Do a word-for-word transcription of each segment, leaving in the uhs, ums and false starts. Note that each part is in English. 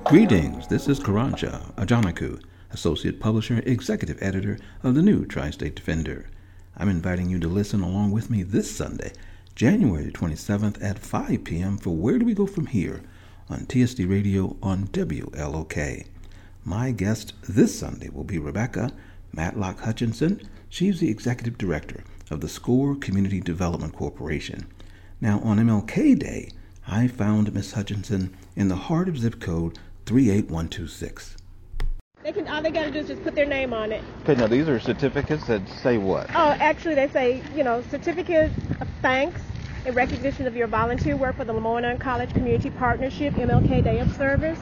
Greetings, this is Karanja Ajanaku, Associate Publisher, Executive Editor of the New Tri-State Defender. I'm inviting you to listen along with me this Sunday, January twenty-seventh at five p.m. for Where Do We Go From Here on T S D Radio on W L O K. My guest this Sunday will be Rebecca Matlock Hutchinson. She's the Executive Director of the SCORE Community Development Corporation. Now, on M L K Day, I found Miss Hutchinson in the heart of zip code three eight one two six. They can, all they got to do is just put their name on it. Okay, now these are certificates that say what? Oh, actually they say, you know, certificate of thanks in recognition of your volunteer work for the Lemoyne College Community Partnership M L K Day of Service.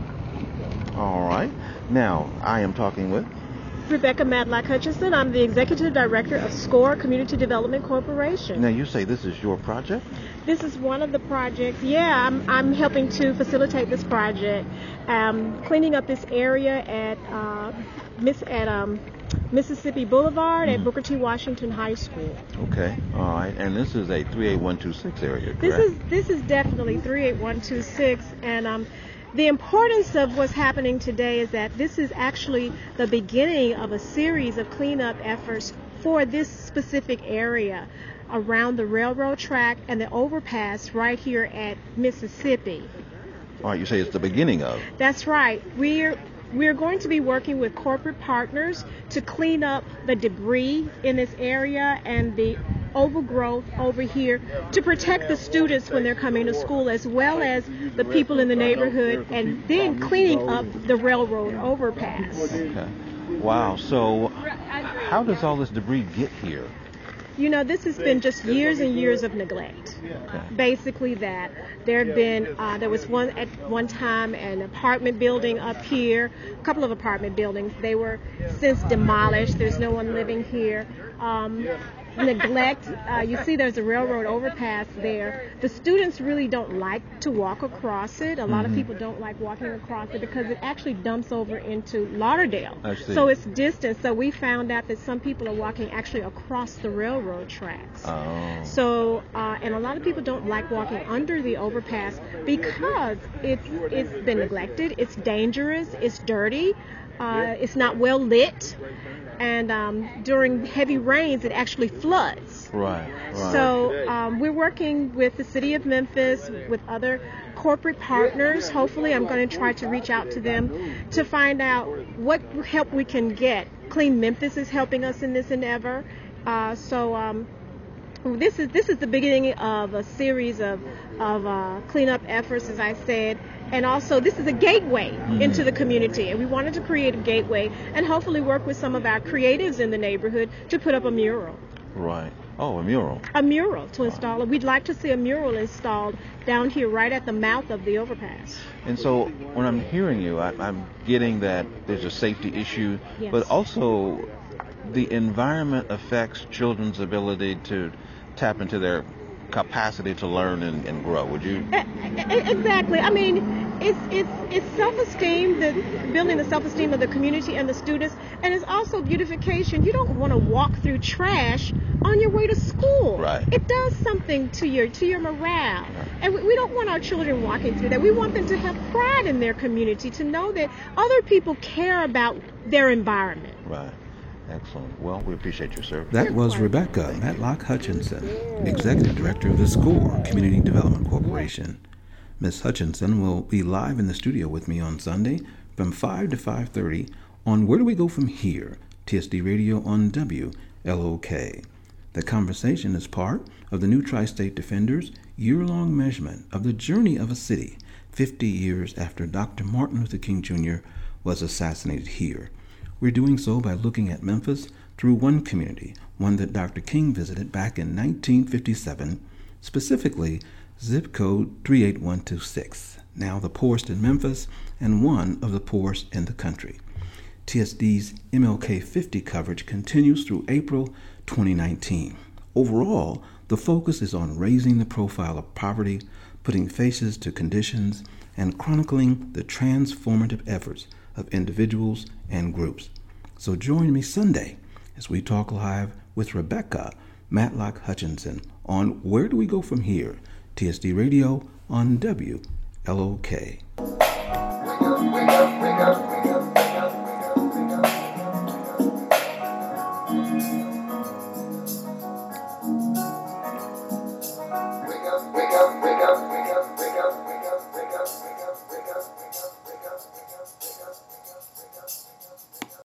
All right. Now, I am talking with Rebecca Matlock Hutchinson. I'm the Executive Director of SCORE Community Development Corporation. Now, you say this is your project? This is one of the projects. Yeah, I'm, I'm helping to facilitate this project. Um, cleaning up this area at uh, Miss at um, Mississippi Boulevard mm-hmm. at Booker T. Washington High School. Okay, all right. And this is a three eight one two six area, correct? This is this is definitely three eight one two six, and um, the importance of what's happening today is that this is actually the beginning of a series of cleanup efforts for this specific area around the railroad track and the overpass right here at Mississippi. All right, you say it's the beginning of. That's right. We're we're going to be working with corporate partners to clean up the debris in this area and the overgrowth over here to protect the students when they're coming to school, as well as the people in the neighborhood, and then cleaning up the railroad overpass. Okay. Wow. So how does all this debris get here? You know, this has been just years and years of neglect. Okay. Basically that. There have been, uh, there was one at one time an apartment building up here, a couple of apartment buildings. They were since demolished. There's no one living here. Um, neglect. Uh, you see there's a railroad overpass there. The students really don't like to walk across it. A lot mm-hmm. of people don't like walking across it because it actually dumps over into Lauderdale. I see. So it's distant. So we found out that some people are walking actually across the railroad tracks. Oh. So, uh, and a lot of people don't like walking under the overpass because it's it's been neglected, it's dangerous, it's dirty, uh, it's not well lit. And um, during heavy rains, it actually floods. Right, right. So um, we're working with the city of Memphis, with other corporate partners. Hopefully, I'm going to try to reach out to them to find out what help we can get. Clean Memphis is helping us in this endeavor. Uh, so um, this is this is the beginning of a series of of uh, cleanup efforts, as I said. And also, this is a gateway mm-hmm. into the community. And we wanted to create a gateway and hopefully work with some of our creatives in the neighborhood to put up a mural. Right. Oh, a mural. A mural to install. We'd like to see a mural installed down here right at the mouth of the overpass. And so when I'm hearing you, I, I'm getting that there's a safety issue, yes. but also the environment affects children's ability to tap into their capacity to learn and, and grow. Would you? Exactly. I mean, it's it's it's self-esteem, the building the self-esteem of the community and the students, and it's also beautification. You don't want to walk through trash on your way to school. Right. It does something to your to your morale, right. And we, we don't want our children walking through that. We want them to have pride in their community, to know that other people care about their environment. Right. Excellent. Well, we appreciate your service. That was Rebecca Matlock Hutchinson, Executive Director of the SCORE Community Development Corporation. Miss Hutchinson will be live in the studio with me on Sunday from five to five thirty on Where Do We Go From Here, T S D Radio on W L O K. The conversation is part of the New Tri-State Defender's year-long measurement of the journey of a city fifty years after Doctor Martin Luther King Junior was assassinated here. We're doing so by looking at Memphis through one community, one that Doctor King visited back in nineteen fifty-seven, specifically zip code three eight one two six, now the poorest in Memphis and one of the poorest in the country. T S D's M L K fifty coverage continues through April twenty nineteen. Overall, the focus is on raising the profile of poverty, putting faces to conditions, and chronicling the transformative efforts of individuals and groups. So join me Sunday as we talk live with Rebecca Matlock Hutchinson on Where Do We Go From Here, T S D Radio on W L O K. you.